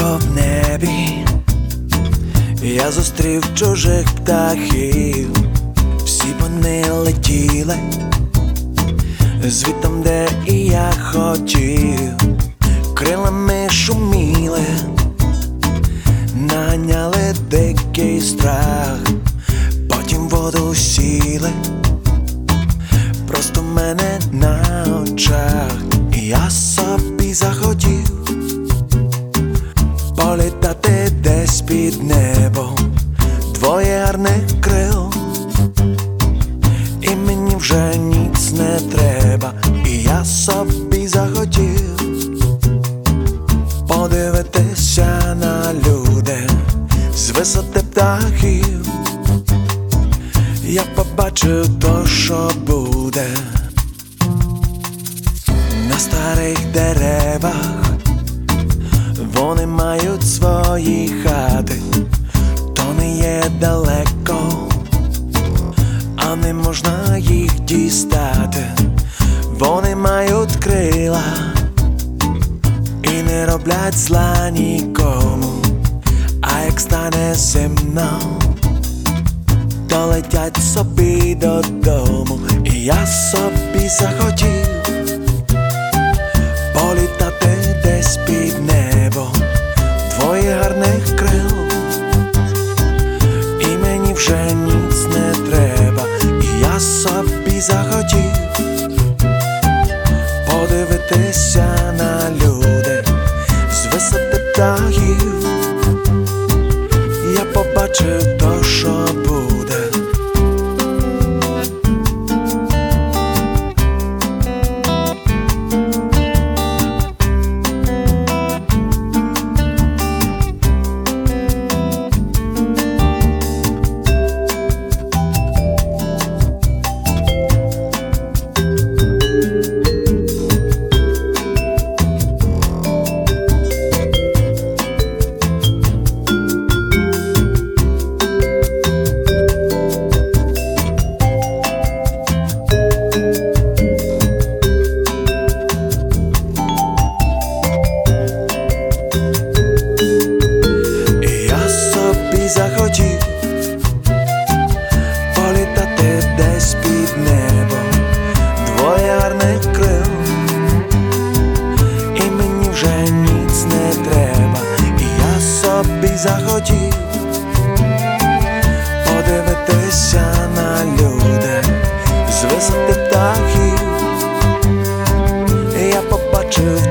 Високо в небі я зустрів чужих птахів, всі вони летіли звідтам, де і я хотів, крилами шуміли, наганяли дикий страх, потім в воду сіли просто в мене на очах. І я собі захотів політати десь під небом, двоє гарних крил, і мені вже ніц не треба. І я собі захотів подивитися на людей з висоти птахів. Я побачив то, що буде на старих деревах. Вони мають свої хати, то не є далеко, а не можна їх дістати. Вони мають крила і не роблять зла нікому, а як стане зимно, то летять собі додому. І я собі захотів політати десь під небом, двоє гарних крил, і мені вже ніц не треба. І я собі захотів подивитися на людей з висоти птахів. Я побачив то, що буде. Захотів політати десь під небом, двоє гарних крил, і мені вже ніц не треба. І я собі захотів подивитися на людей з висоти птахів. Я побачив